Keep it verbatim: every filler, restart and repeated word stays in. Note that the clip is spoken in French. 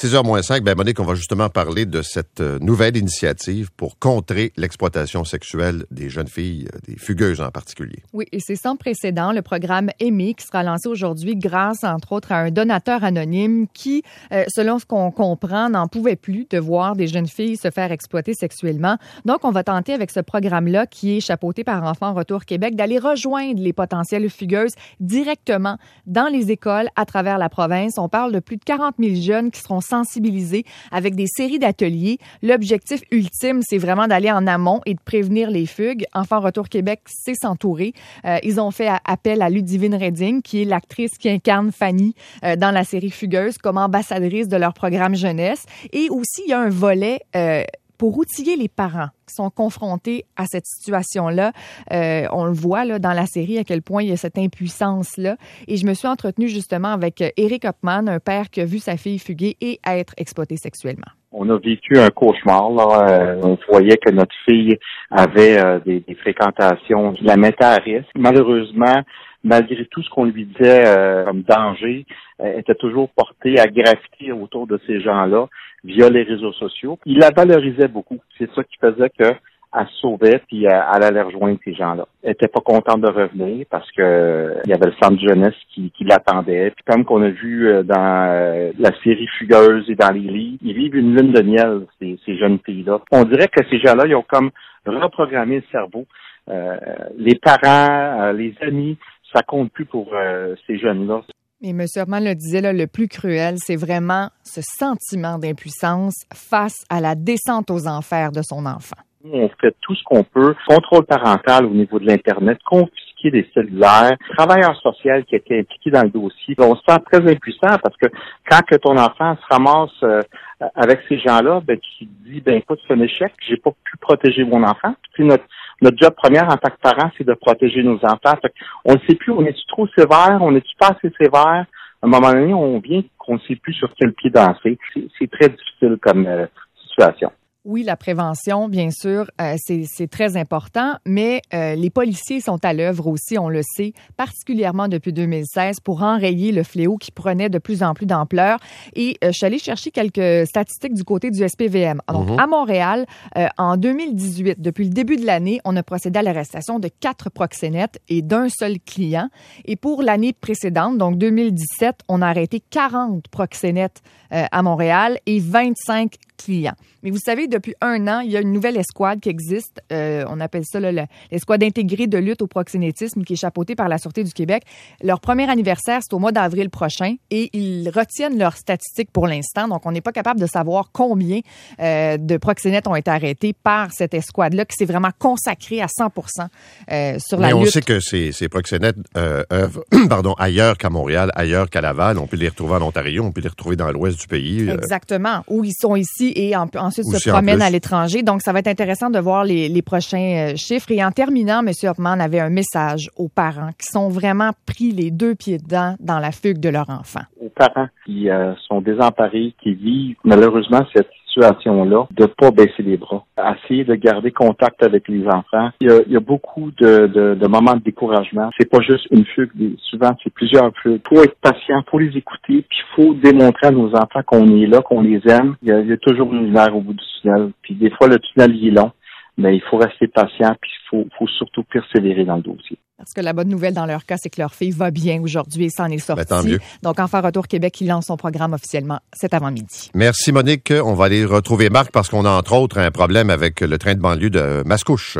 six heures moins cinq, ben Monique, on va justement parler de cette nouvelle initiative pour contrer l'exploitation sexuelle des jeunes filles, des fugueuses en particulier. Oui, et c'est sans précédent. Le programme Aimé qui sera lancé aujourd'hui grâce, entre autres, à un donateur anonyme qui, euh, selon ce qu'on comprend, n'en pouvait plus de voir des jeunes filles se faire exploiter sexuellement. Donc, on va tenter avec ce programme-là, qui est chapeauté par Enfants Retour Québec, d'aller rejoindre les potentielles fugueuses directement dans les écoles à travers la province. On parle de plus de quarante mille jeunes qui seront sensibilisés avec des séries d'ateliers. L'objectif ultime, c'est vraiment d'aller en amont et de prévenir les fugues. Enfants Retour Québec sait s'entourer. Euh, ils ont fait appel à Ludivine Redding, qui est l'actrice qui incarne Fanny euh, dans la série Fugueuse, comme ambassadrice de leur programme jeunesse. Et aussi, il y a un volet euh, pour outiller les parents qui sont confrontés à cette situation-là. Euh, on le voit là, dans la série à quel point il y a cette impuissance-là. Et je me suis entretenue justement avec Éric Hopman, un père qui a vu sa fille fuguer et être exploitée sexuellement. On a vécu un cauchemar. Là. Euh, on voyait que notre fille avait euh, des, des fréquentations qui la mettaient à risque. Malheureusement, malgré tout ce qu'on lui disait euh, comme danger, elle était toujours portée à graviter autour de ces gens-là via les réseaux sociaux. Il la valorisait beaucoup. C'est ça qui faisait que elle se sauvait puis elle allait rejoindre ces gens-là. Elle était pas contente de revenir parce que euh, il y avait le centre de jeunesse qui, qui l'attendait. Puis comme qu'on a vu euh, dans euh, la série Fugueuse et dans les livres, ils vivent une lune de miel, ces, ces jeunes filles-là. On dirait que ces gens-là, ils ont comme reprogrammé le cerveau. Euh, les parents, euh, les amis, ça compte plus pour euh, ces jeunes-là. Et M. Hopman le disait, là, le plus cruel, c'est vraiment ce sentiment d'impuissance face à la descente aux enfers de son enfant. On fait tout ce qu'on peut, contrôle parental au niveau de l'Internet, confisquer des cellulaires, travailleur social qui était impliqué dans le dossier. On se sent très impuissant parce que quand que ton enfant se ramasse euh, avec ces gens-là, ben tu te dis, ben écoute, c'est un échec, j'ai pas pu protéger mon enfant. Puis notre Notre job premier en tant que parent, c'est de protéger nos enfants. Fait on ne sait plus, on est-tu trop sévère, on est-tu pas assez sévère. À un moment donné, on vient qu'on ne sait plus sur quel pied danser. C'est, c'est très difficile comme euh, situation. Oui, la prévention, bien sûr, euh, c'est, c'est très important, mais euh, les policiers sont à l'œuvre aussi, on le sait, particulièrement depuis deux mille seize, pour enrayer le fléau qui prenait de plus en plus d'ampleur. Et euh, je suis allée chercher quelques statistiques du côté du S P V M. Donc, mm-hmm. à Montréal, euh, en deux mille dix-huit, depuis le début de l'année, on a procédé à l'arrestation de quatre proxénètes et d'un seul client. Et pour l'année précédente, donc deux mille dix-sept, on a arrêté quarante proxénètes euh, à Montréal et vingt-cinq clients. Mais vous savez, depuis un an, il y a une nouvelle escouade qui existe. Euh, on appelle ça là, l'escouade intégrée de lutte au proxénétisme qui est chapeautée par la Sûreté du Québec. Leur premier anniversaire, c'est au mois d'avril prochain et ils retiennent leurs statistiques pour l'instant. Donc, on n'est pas capable de savoir combien euh, de proxénètes ont été arrêtés par cette escouade-là qui s'est vraiment consacrée à cent pour cent euh, sur la Mais lutte. Mais on sait que ces, ces proxénètes euh, œuvrent pardon, ailleurs qu'à Montréal, ailleurs qu'à Laval. On peut les retrouver en Ontario, on peut les retrouver dans l'ouest du pays. Euh... Exactement. Où ils sont ici et en, ensuite Aussi se promènent à l'étranger. Donc, ça va être intéressant de voir les, les prochains euh, chiffres. Et en terminant, M. Hopman avait un message aux parents qui sont vraiment pris les deux pieds dedans dans la fugue de leur enfant. Aux parents qui euh, sont désemparés, qui vivent malheureusement cette situation-là, de pas baisser les bras, essayer de garder contact avec les enfants. Il y a, il y a beaucoup de, de, de moments de découragement. C'est pas juste une fugue, souvent c'est plusieurs fugues. Faut être patient, faut les écouter, puis faut démontrer à nos enfants qu'on est là, qu'on les aime. Il y a, il y a toujours une lumière au bout du tunnel. Puis des fois le tunnel il est long, mais il faut rester patient, puis il faut, faut surtout persévérer dans le dossier. Parce que la bonne nouvelle dans leur cas, c'est que leur fille va bien aujourd'hui et s'en est sortie. Ben, tant mieux. Donc, Enfants Retour Québec, qui lance son programme officiellement cet avant-midi. Merci Monique. On va aller retrouver Marc parce qu'on a entre autres un problème avec le train de banlieue de Mascouche.